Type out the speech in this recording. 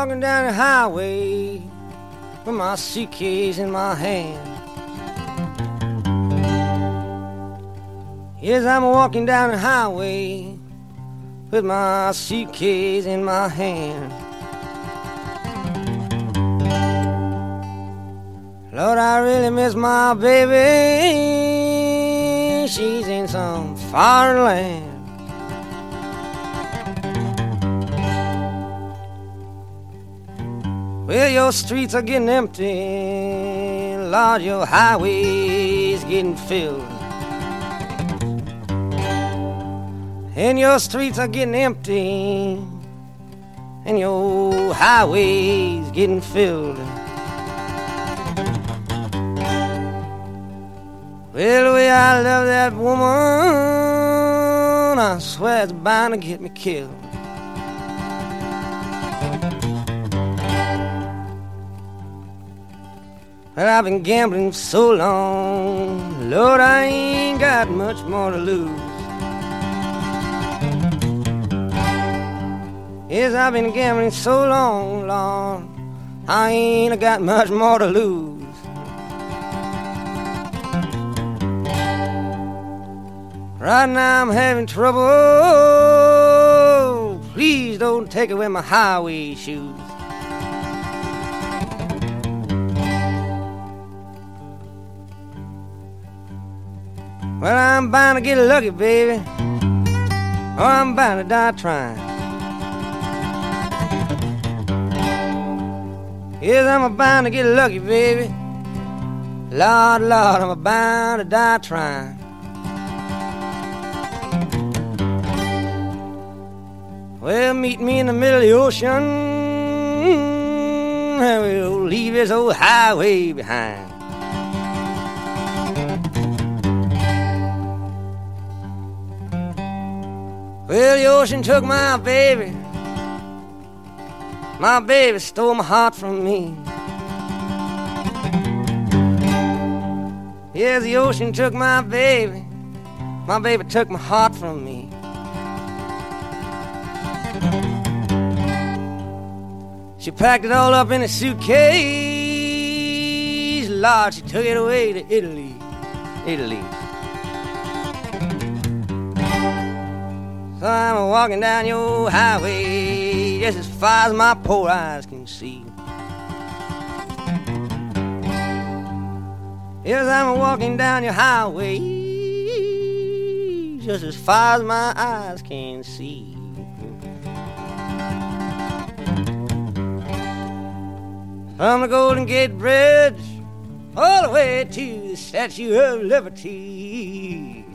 walking down the highway with my suitcase in my hand. Yes, I'm walking down the highway with my suitcase in my hand. Lord, I really miss my baby. She's in some foreign land. Well, your streets are getting empty. Lord, your highway's getting filled. And your streets are getting empty. And your highway's getting filled. Well, the way I love that woman, I swear it's bound to get me killed. Well, I've been gambling so long, Lord, I ain't got much more to lose. Yes, I've been gambling so long, Lord, I ain't got much more to lose. Right now I'm having trouble. Please don't take away my highway shoes. Well, I'm bound to get lucky, baby, or I'm bound to die trying. Yes, I'm bound to get lucky, baby. Lord, Lord, I'm bound to die trying. Well, meet me in the middle of the ocean, and we'll leave this old highway behind. Well, the ocean took my baby. My baby stole my heart from me. Yes, the ocean took my baby. My baby took my heart from me. She packed it all up in a suitcase. Lord, she took it away to Italy. So I'm walking down your highway just as far as my poor eyes can see. Yes, I'm walking down your highway just as far as my eyes can see. From the Golden Gate Bridge all the way to the Statue of Liberty.